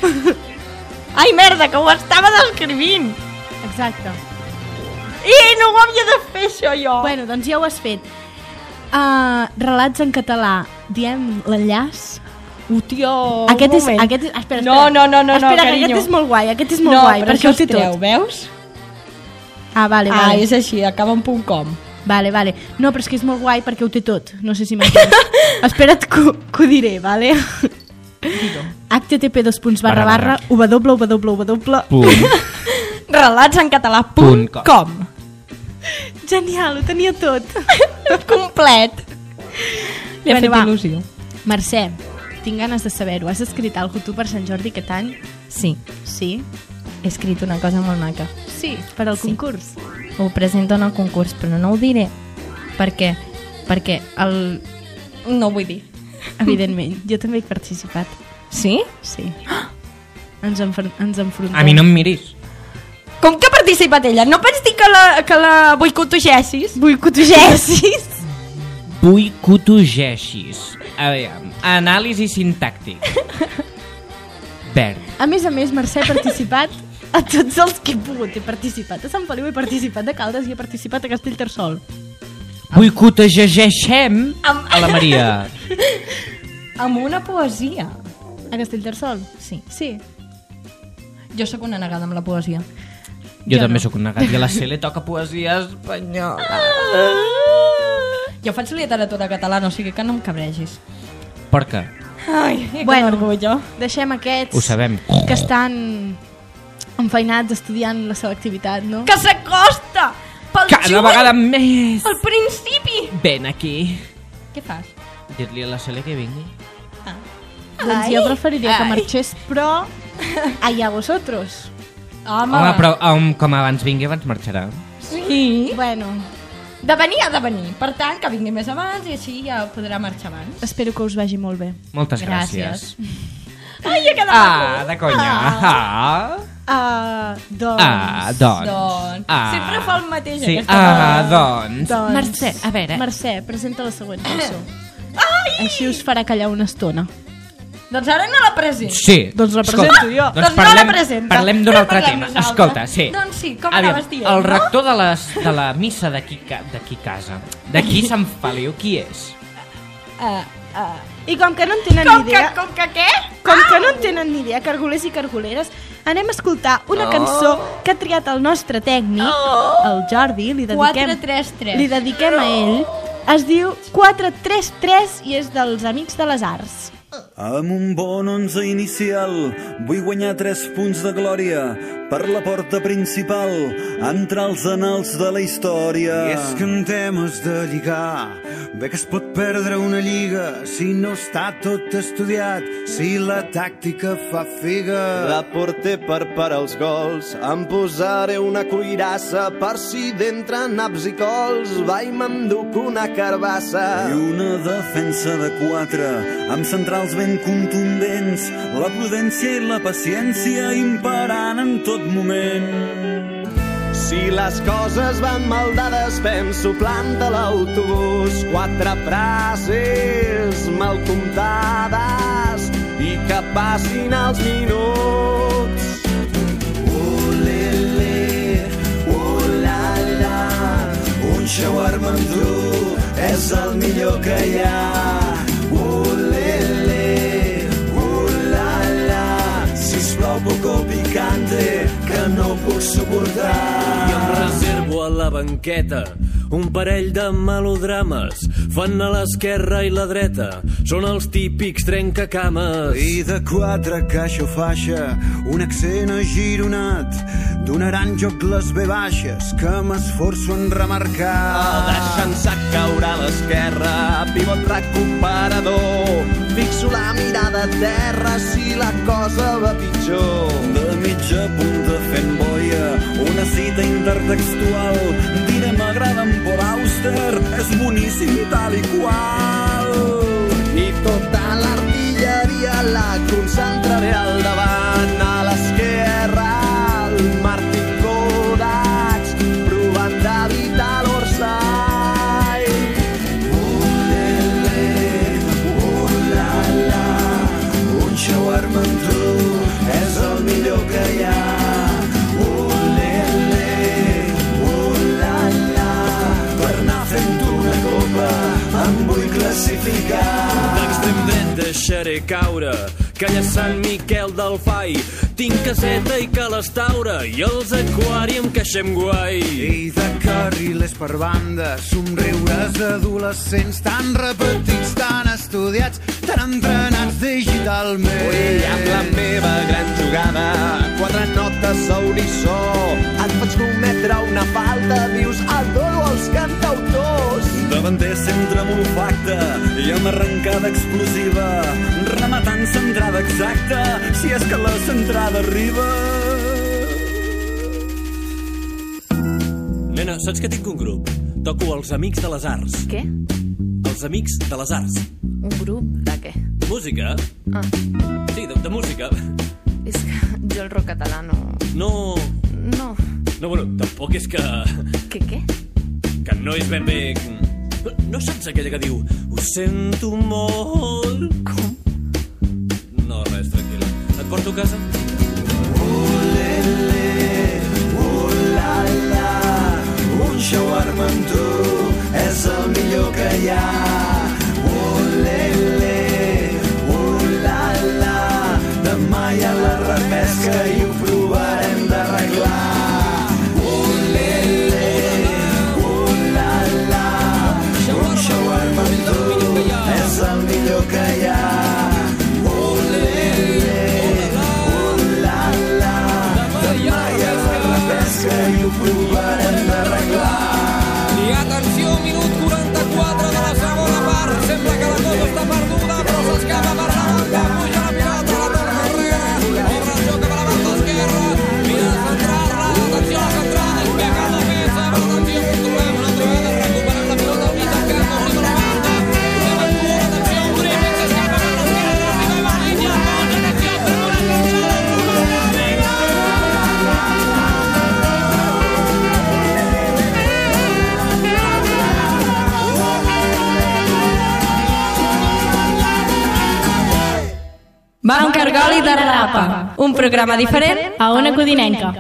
Ai, merda, que ho estava descrivint. Exacte. I no ho havia de fer això jo. Bueno, doncs ja ho has fet. Uh, relats en català. Diem l'enllaç? Uh, tio, Aquest un és, moment. aquest és... Espera, espera. No, no, no, no, espera, no, que carinyo. aquest és molt guai, aquest és molt no, guai, però perquè ho això té es treu, tot. veus? Ah, vale, Ah, vale. és així, acaba en punt com. Vale, vale. No, però és que és molt guai perquè ho té tot. No sé si m'entens. Espera't que, ho- que ho diré, vale? H T T P dos punts barra barra www. Punt. Relats en català punt com. Genial, ho tenia tot. Complet. Li ha Bueno, fet va. il·lusió. Mercè, tinc ganes de saber-ho. Has escrit alguna tu per Sant Jordi aquest any? Sí, Sí? he escrit una cosa molt maca. Sí, per al Sí. concurs. Ho presento en el concurs, però no ho diré. Per què? Perquè el... No ho vull dir. Evidentment, jo també he participat. Sí? Sí. Ens, enfer- ens enfrontem. A mi no em miris. Com que ha participat ella? No pots dir que la, que la boicotogessis? Boicotogessis. Boicotogeixis. A veure, anàlisi sintàctic. Verd. A més a més, Mercè ha participat a tots els que he pogut. He participat a Sant Feliu, he participat a Caldes i he participat a Castellterçol. Boicotegeixem Am- a la Maria. Amb una poesia. A Castellterçol? Sí. Sí. Jo sóc una negada amb la poesia. Jo, Jo també no. sóc un negat. I a la C li toca poesia espanyola. Jo faig literatura catalana, o sigui que no em cabregis. Per què? Ai, que Bueno. orgullo. Deixem aquests Ho sabem. que estan enfeinats estudiant la selectivitat, no? Que s'acosta! Pel Cada juny! vegada més. Al principi! Ven aquí. Què fas? Dir-li a la Cele que vingui. Doncs Ai. jo preferiria que Ai. marxés, però allà vosotros. Home, Home, però um, com abans vingui, abans marxarà. Sí. Bueno, De venir ha de venir. Per tant, que vingui més abans i així ja podrà marxar abans. espero que us vagi molt bé. Moltes Gràcies. gràcies. Ai, ha quedat Ah, maco. de conya. Ah. Ah, doncs... Ah, doncs. Doncs, Ah. sempre fa el mateix Sí, aquesta ah, vegada. doncs. Doncs... Mercè, a veure. Mercè, presenta la següent cançó. Així us farà callar una estona. Doncs ara no la presento. Sí. Doncs la Escolta, presento jo. Doncs, Doncs no parlem, la presenta. parlem d'un Què altre parlem tema. nosaltres? Escolta, sí. Doncs sí, com Aviam, anaves dient, el no? rector de, les, de la missa d'aquí ca- d'aquí casa, d'aquí Sant Feliu, qui és? Uh, uh. I com que no en tenen Com ni que, idea... com que què? Com que no en tenen ni idea, cargolers i cargoleres, anem a escoltar una Oh. cançó que ha triat el nostre tècnic, Oh. el Jordi, li dediquem, quatre tres tres. li dediquem a ell. Es diu quatre tres tres i és dels Amics de les Arts. Amb un bon onze inicial vull guanyar tres punts de glòria per la porta principal, entrar als anals de la història. I és que en temes de lligar bé que es pot perdre una lliga si no està tot estudiat, si la tàctica fa figa. La porter per parar els gols, em posaré una cuirassa per si d'entre naps i cols va i m'enduc una carbassa. I una defensa de quatre amb centrals ben contundents, la prudència i la paciència imperant en tot moment. Si les coses van mal dades, penso planta l'autobús. Quatre frases mal comptades i que passin els minuts. Olele, olala, un shawarma amb tu és el millor que hi ha. Ulele, ulala, sisplau poco picante que no puc suportar. I em reservo a la banqueta un parell de melodrames, fan a l'esquerra i la dreta, són els típics trencacames. I de quatre caixa o faixa, un accent agironat, donaran joc les ve baixes que m'esforço en remarcar. Deixant-se caure a l'esquerra, pivot recuperador, fixo la mirada a terra si la cosa va pitjor. De mitja punta fent boia, una cita intertextual, diré m'agrada en Paul Auster, és boníssim tal i qual. I tota l'artilleria la concentraré al davant, a l'esquerra, el Martin Kodaks, provant d'evitar l'orsai. Ulele, ulala, un shawarma amb tu és el millor que hi ha. Em vull classificar. D'extrem dret deixaré caure Calla Sant Miquel del Fai, tinc caseta i calastaura i els aquàrium que queixem guai. I de carrilers per banda, somriures adolescents tan repetits, tan estudiats, tan entrenats digitalment. Ui, amb la meva gran jugada, quatre notes a unissó, et faig cometre una falta, dius adoro els cantautors. Davanter centre amb olfacte i amb arrencada explosiva, rematant centrada exacta, si és que la centrada arriba. Nena, saps que tinc un grup? Toco els Amics de les Arts. Què? Els Amics de les Arts. Un grup de què? Música. Ah. Sí, de, de música. És que jo el rock català no... No... No. No, bueno, tampoc és que... Que què? Que no és ben bé... No saps aquella que diu ho sento molt? Com? No, res, tranquil·la. Et porto a casa? Ulele, ulala, un shawarma amb tu és el millor que hi ha. Ulele, ulala, demà hi ha la repesca i ho provarem d'arreglar. És el millor que hi ha. Ulele, ulala, demà hi ha la repesca i ho provarem d'arreglar. I atenció, minut quaranta-quatre de la segona part. Sembla que la cosa està perduda, però s'escapa per la banda. Puja la pilota, la torna enrere. Obre el joc cap a la banda esquerra. Mira de centrar-la, atenció a la centrada. És que cada defensa, però atenció, controlem una altra vegada. Recuperem la pilota al mig del camp, arriba la banda. Vam Cargol i Tarrapa, un programa diferent a Ona Codinenca.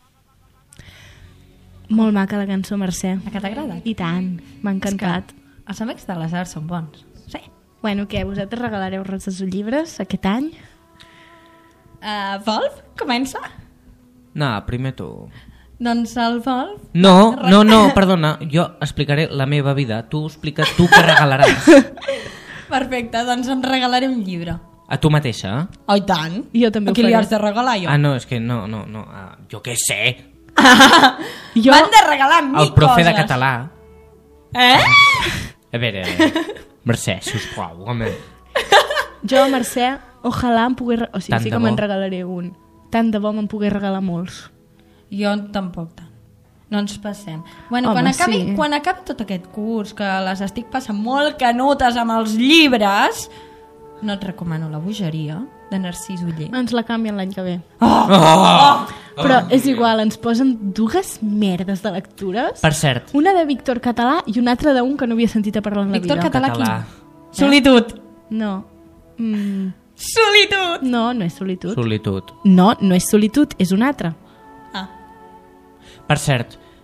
Molt maca la cançó, Mercè. A que t'agrada? I tant, m'ha encantat. Els Amics de les Arts són bons. Sí. Bueno, què, vosaltres regalareu roses o llibres aquest any? Uh, Wolf, comença. No, primer tu. Doncs el Wolf... No, no, no, perdona, jo explicaré la meva vida. Tu explica tu què regalaràs. Perfecte, doncs em regalaré un llibre. A tu mateixa? Oh, i tant. Jo també ho faré. A qui li has de regalar, jo? Ah, no, és que no, no, no. Uh, jo què sé. Ah, jo... M'han de regalar a mi coses. El profe de català. Eh? A veure, Mercè, sisplau, home. Jo, Mercè, ojalà em pogués... O sigui, Tant sí que me'n regalaré un. Tant de bo me'n pogués regalar molts. Jo tampoc tant. No ens passem. Bueno, Home, quan, acabi, sí. quan acabi tot aquest curs, que les estic passant molt canutes amb els llibres, no et recomano la bogeria de Narcís Oller. Ens la canvien l'any que ve. Oh! Oh! Però és igual, ens posen dues merdes de lectures. Per cert. Una de Víctor Català i una altra d'un que no havia sentit a parlar en la Víctor vida. Català, Català. qui? Solitud. No. Mm. Solitud. No, no és solitud. Solitud. No, no és solitud, és una altra. Ah. Per cert,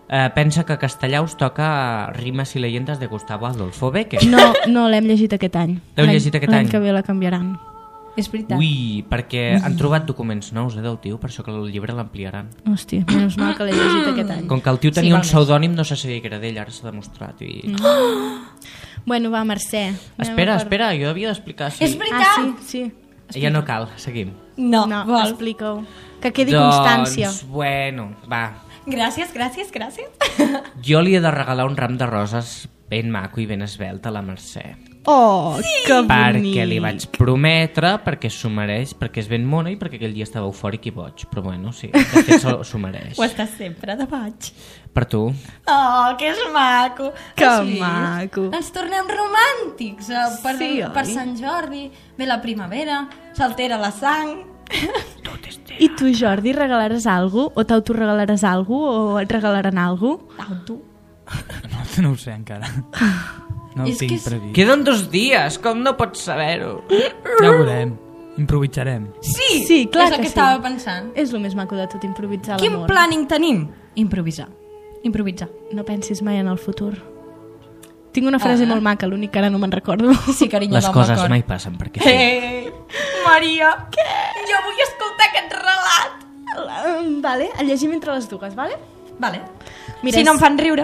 Eh, pensa que a castellà us toca Rimes y leyendas de Gustavo Adolfo Bécquer. No, no l'hem llegit aquest any. L'heu L'any- llegit aquest any? L'any que ve la canviaran. És veritat. Ui, perquè han trobat documents nous eh, del tio, per això que el llibre l'ampliaran. Hòstia, menys mal que l'he llegit aquest any. Com que el tio Sí, tenia val un més. pseudònim, no se sabia que era d'ell, ara s'ha demostrat. I... Bueno, va, Mercè. anem Espera, a per- espera, jo havia d'explicar... Si... És veritat! Ah, sí, sí. Ja no cal, seguim. No, No, vol. explica-ho. Que quedi doncs, constància. bueno, va. Gràcies, gràcies, gràcies. Jo li he de regalar un ram de roses ben maco i ben esvelt a la Mercè. Oh, sí. Que bonic. Perquè li vaig prometre, perquè s'ho mereix, perquè és ben mona i perquè aquell dia estava eufòric i boig. Però bueno, sí, de fet s'ho s'ho mereix. Ho estàs sempre de boig. Per tu. Oh, que és maco. Que Has vist? maco. Ens tornem romàntics eh, per, Sí, oi? per Sant Jordi. Ve la primavera, s'altera la sang. I tu, Jordi, regalaràs alguna cosa? O t'autoregalaràs alguna cosa? O et regalaran alguna cosa? Auto. No, no ho sé encara. No ho És que tinc és- previst. Queden dos dies, com no pots saber-ho? Ja ho veurem. Improvisarem. Sí, Sí, clar és el que que sí. estava pensant. És el més maco de tot, improvisar Quin l'amor. planning tenim? Improvisar. Improvisar. No pensis mai en el futur. Tinc una frase Ah. molt maca, l'únic que ara no me'n recordo. Sí, carinyo, Les del coses cor. mai passen perquè sí. Ei, Maria, què? Jo vull escoltar aquest relat. Vale, el llegim entre les dues, vale? Vale. Mira, si no és- em fan riure.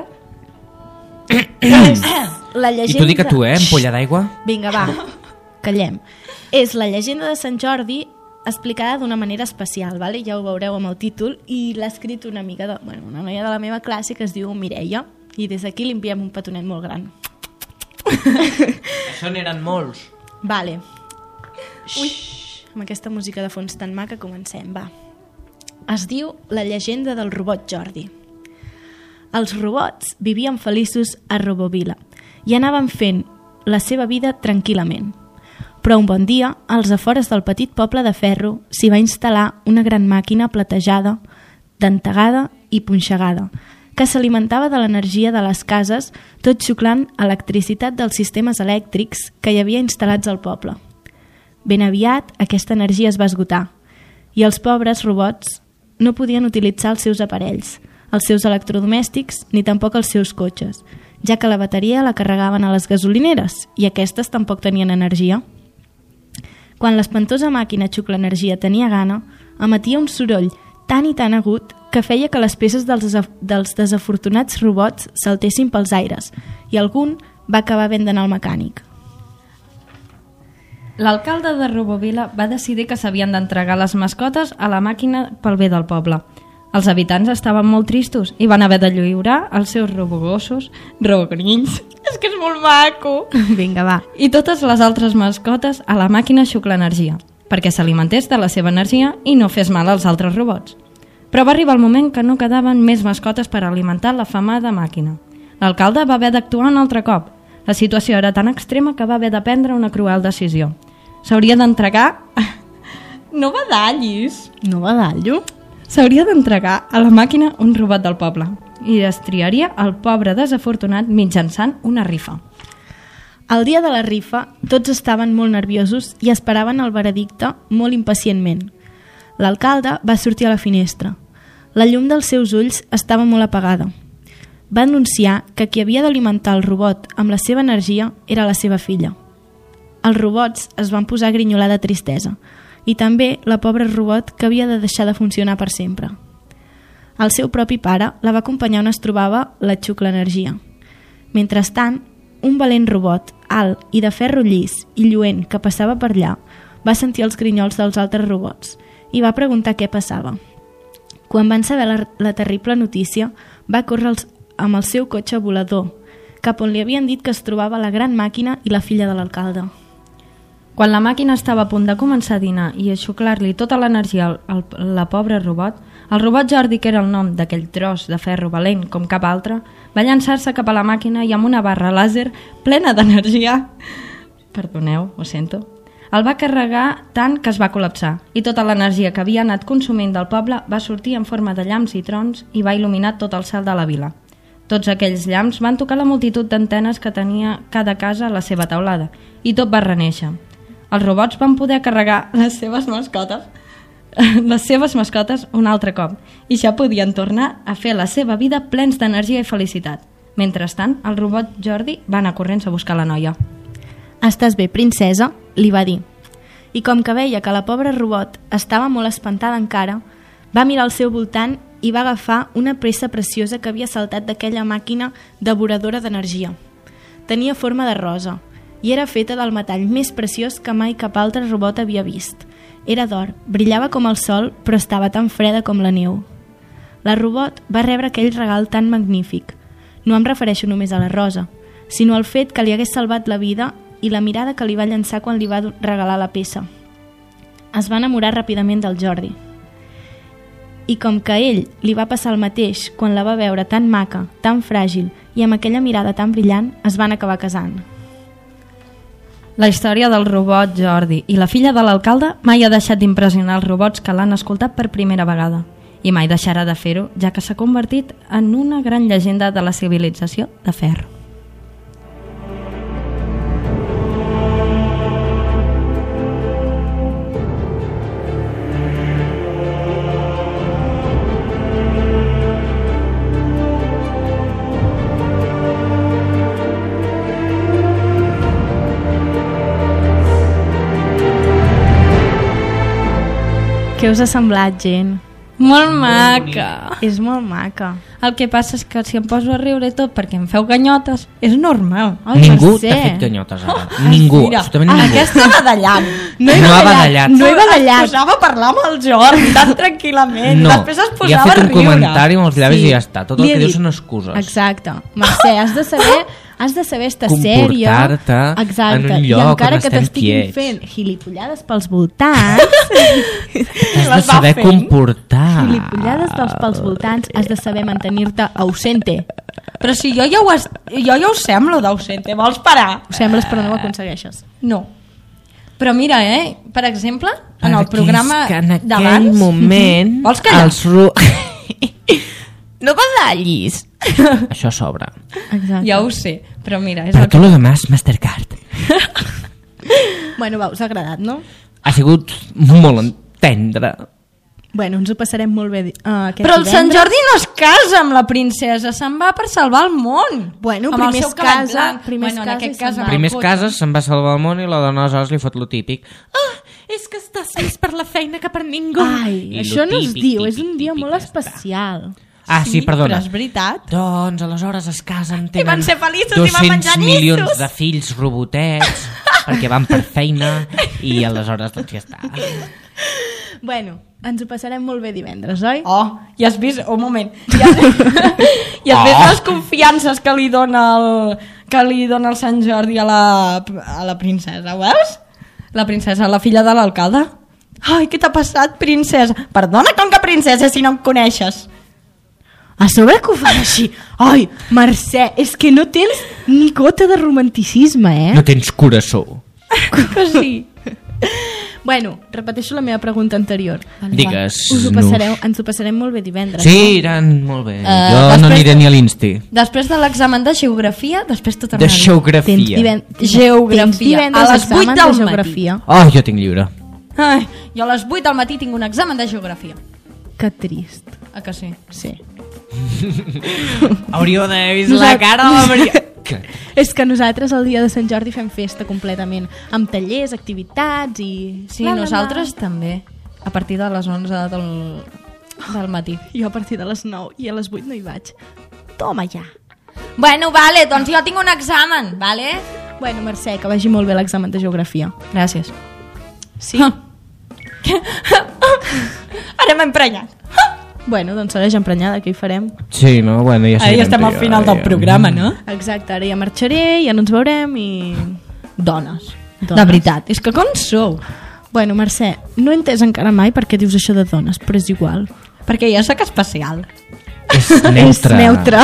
És la I llegenda... t'ho dic a tu, eh? Ampolla d'aigua. Vinga, va, callem. És la llegenda de Sant Jordi explicada d'una manera especial, vale? Ja ho veureu amb el títol, i l'ha escrit una amiga de, bueno, una noia de la meva classe que es diu Mireia, i des d'aquí li enviem un petonet molt gran. Això n'eren molts. Vale. Ui. Amb aquesta música de fons tan maca comencem, va. Es diu La llegenda del robot Jordi. Els robots vivien feliços a Robovila i anaven fent la seva vida tranquil·lament. Però un bon dia, als afores del petit poble de Ferro, s'hi va instal·lar una gran màquina platejada, dentegada i punxegada, que s'alimentava de l'energia de les cases, tot xuclant electricitat dels sistemes elèctrics que hi havia instal·lats al poble. Ben aviat, aquesta energia es va esgotar i els pobres robots no podien utilitzar els seus aparells, els seus electrodomèstics ni tampoc els seus cotxes, ja que la bateria la carregaven a les gasolineres i aquestes tampoc tenien energia. Quan l'espantosa màquina xucla-energia tenia gana, emetia un soroll tan i tan agut que feia que les peces dels, desaf dels desafortunats robots saltessin pels aires i algun va acabar ben d'anar al mecànic. L'alcalde de Robovila va decidir que s'havien d'entregar les mascotes a la màquina pel bé del poble. Els habitants estaven molt tristos i van haver de lliurar els seus robogossos, robogrills, és que és molt maco, Vinga, va. i totes les altres mascotes a la màquina xucla-energia, perquè s'alimentés de la seva energia i no fes mal als altres robots. Però va arribar el moment que no quedaven més mascotes per alimentar la famada màquina. L'alcalde va haver d'actuar un altre cop. La situació era tan extrema que va haver de prendre una cruel decisió. S'hauria d'entregar... No badallis! No badallo? S'hauria d'entregar a la màquina un robot del poble i es triaria el pobre desafortunat mitjançant una rifa. El dia de la rifa, tots estaven molt nerviosos i esperaven el veredicte molt impacientment. L'alcalde va sortir a la finestra. La llum dels seus ulls estava molt apagada. Va anunciar que qui havia d'alimentar el robot amb la seva energia era la seva filla. Els robots es van posar a grinyolar de tristesa i també la pobra robot que havia de deixar de funcionar per sempre. El seu propi pare la va acompanyar on es trobava la xucla-energia. Mentrestant, un valent robot, alt i de ferro llis i lluent que passava per allà, va sentir els grinyols dels altres robots i va preguntar què passava. Quan van saber la, la terrible notícia, va córrer els, amb el seu cotxe volador, cap on li havien dit que es trobava la gran màquina i la filla de l'alcalde. Quan la màquina estava a punt de començar a dinar i a xuclar-li tota l'energia al, al la pobra robot, el robot Jordi, que era el nom d'aquell tros de ferro valent com cap altre, va llançar-se cap a la màquina i amb una barra làser plena d'energia... Perdoneu, ho sento. El va carregar tant que es va col·lapsar i tota l'energia que havia anat consumint del poble va sortir en forma de llamps i trons i va il·luminar tot el cel de la vila. Tots aquells llamps van tocar la multitud d'antenes que tenia cada casa a la seva teulada i tot va reneixer. Els robots van poder carregar les seves mascotes. les seves mascotes un altre cop i ja podien tornar a fer la seva vida plens d'energia i felicitat. Mentrestant, el robot Jordi va anar corrents a buscar la noia. Estàs bé, princesa? Li va dir. I com que veia que la pobra robot estava molt espantada encara, va mirar al seu voltant i va agafar una pressa preciosa que havia saltat d'aquella màquina devoradora d'energia. Tenia forma de rosa i era feta del metall més preciós que mai cap altre robot havia vist. Era d'or, brillava com el sol, però estava tan freda com la neu. La robot va rebre aquell regal tan magnífic. No em refereixo només a la rosa, sinó al fet que li hagués salvat la vida i la mirada que li va llançar quan li va regalar la peça. Es va enamorar ràpidament del Jordi. I com que a ell li va passar el mateix quan la va veure tan maca, tan fràgil i amb aquella mirada tan brillant, es van acabar casant. La història del robot Jordi i la filla de l'alcalde mai ha deixat d'impressionar els robots que l'han escoltat per primera vegada. I mai deixarà de fer-ho, ja que s'ha convertit en una gran llegenda de la civilització de ferro. Què us ha semblat, gent? Molt maca. És molt maca. El que passa és que si em poso a riure i tot perquè em feu ganyotes, és normal. Ai, ningú t'ha fet ganyotes ara. Oh, ningú, mira, absolutament ningú. Aquesta badallant. No he no badallat. No he badallat. Es posava a parlar amb el Jordi tan tranquil·lament. No, Després es posava i ha fet un a riure. comentari amb els llavis Sí. i ja està. Tot el Li he que diu dit- són excuses. Exacte. Mercè, has de saber... Has de saber estar sèria. Comportar-te Exacte. en un I lloc encara on que estem t'estiguin quiets. fent gilipollades pels voltants... Has de saber comportar. Gilipollades dels pels voltants, has de saber mantenir-te ausente. Però si jo ja ho, es, jo ja ho semblo d'ausente, vols parar? Ho sembles però no ho aconsegueixes. No. Però mira, eh, per exemple, en el Perquè programa és que en aquell d'abans... moment Vols callar? els ru... No badallis. Això sobra. Exacte. Ja ho sé, però mira... És Per el tot lo demás, Mastercard. Bueno, va, us ha agradat, no? Ha sigut molt tendre. Bueno, ens ho passarem molt bé uh, aquest Però el Sant divendres. Jordi no es casa amb la princesa, se'n va per salvar el món. Bueno, amb el primer seu es cavall casa, blanc. primer es bueno, en casa aquest i cas se'n amb va. Primers el cotxe. cases se'n va salvar el món i la dona aleshores li fot lo típic. Ah, és que estàs més per la feina que per ningú. Ai, I això lo no es típic, diu, típic, és un dia molt especial. Ah, sí, perdona. Però és veritat. Doncs aleshores es casen, I tenen van ser feliços i van menjar dos-cents milions nissos. de fills robotets perquè van per feina i aleshores doncs ja està. Bueno, ens ho passarem molt bé divendres, oi? Oh, i has vist... Un moment. I has, i has Oh. vist les confiances que li dona el, que li dona el Sant Jordi a la, a la princesa, ho veus? La princesa, la filla de l'alcalde. Ai, què t'ha passat, princesa? Perdona, com que princesa, si no em coneixes? A sobre que ho fan així. Ai, Mercè, és que no tens ni gota de romanticisme, eh? No tens coraçó. Que sí. Bueno, repeteixo la meva pregunta anterior. Vale, Digues, va. Us ho no. passareu, ens ho passarem molt bé divendres. Sí, iran molt bé. Eh, Jo no després- aniré ni a l'Insti. Després de l'examen de geografia, després tu De tornaries. geografia. Tens diven- Geografia. Tens divendres A les vuit examen del de geografia. Oh, jo tinc lliure. Ai, jo a les vuit del matí tinc un examen de geografia. Que trist. Ah, que sí? Sí. Hauríeu d'haver vist Nosaltres- la cara de la Maria. És que nosaltres el dia de Sant Jordi fem festa completament, amb tallers, activitats i... Sí, La, la, la. nosaltres també. A partir de les onze del, del matí. Jo a partir de les nou i a les vuit no hi vaig. Toma ja. Bueno, vale, doncs jo tinc un examen, vale? Bueno, Mercè, que vagi molt bé l'examen de geografia. Gràcies. Sí? Ara m'he emprenyat. Bueno, doncs segueix emprenyada, què hi farem? Sí, no? Bueno, ja Ara ja estem al final del programa, no? Exacte, ara ja marxaré, ja no ens veurem i... Dones. Dones. De veritat, és que com sou? Bueno, Mercè, no he entès encara mai per què dius això de dones, però és igual. Perquè jo sóc especial. És neutre. És neutre.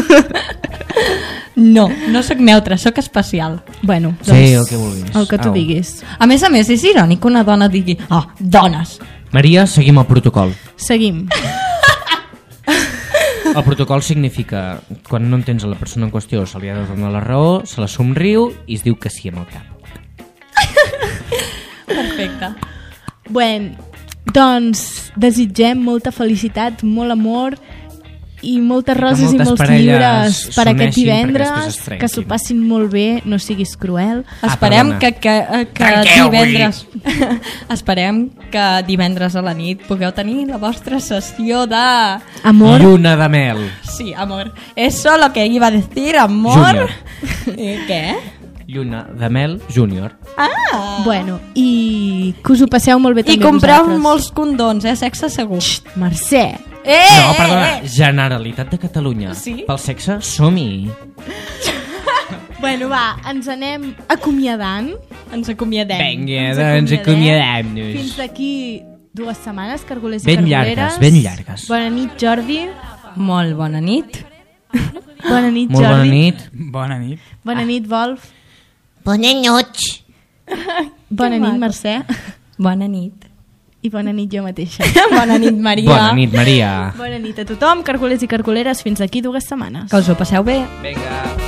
No, no sóc neutre, sóc especial. Bueno, Sí, doncs, el que vulguis. el que tu Au. diguis. A més a més, és irònic que una dona digui oh, dones. Maria, seguim el protocol. Seguim. El protocol significa quan no entens a la persona en qüestió se li ha de donar la raó, se la somriu i es diu que sí amb el cap. Perfecte. Bueno, Doncs desitgem molta felicitat, molt amor i moltes roses i moltes molts parelles llibres per aquest s'uneixin perquè divendres, després es trenquin. que s'ho passin molt bé, no siguis cruel. Esperem perdona. que, que, que Trenqueu, divendres esperem que divendres a la nit pugueu tenir la vostra sessió de... Amor. Lluna de mel. Sí, amor. Eso lo que iba a decir, amor. Junior. Eh, què? Lluna de mel júnior. Ah! Bueno, i que us ho passeu molt bé I també compreu vosaltres. molts condons, eh? Sexe segur. Xxt, Mercè. Eh, No, perdona, eh, eh. Generalitat de Catalunya. Sí? Pel sexe, som-hi. Bueno, va, ens anem acomiadant. Ens acomiadem. Vinga, Ens doncs acomiadem. acomiadem-nos. Fins d'aquí dues setmanes, cargolers Ben i llargues, cargoleres. ben llargues. Bona nit, Jordi. Molt bona nit. Bona nit, Molt Jordi. bona nit. Bona nit. Bona nit, Wolf. Bona nit. Bona nit, Mercè. Bona nit. I bona nit jo mateixa. Bona nit, Maria. Bona nit, Maria. Bona nit a tothom, cargolers i cargoleres. Fins aquí dues setmanes. Que us ho passeu bé. Vinga.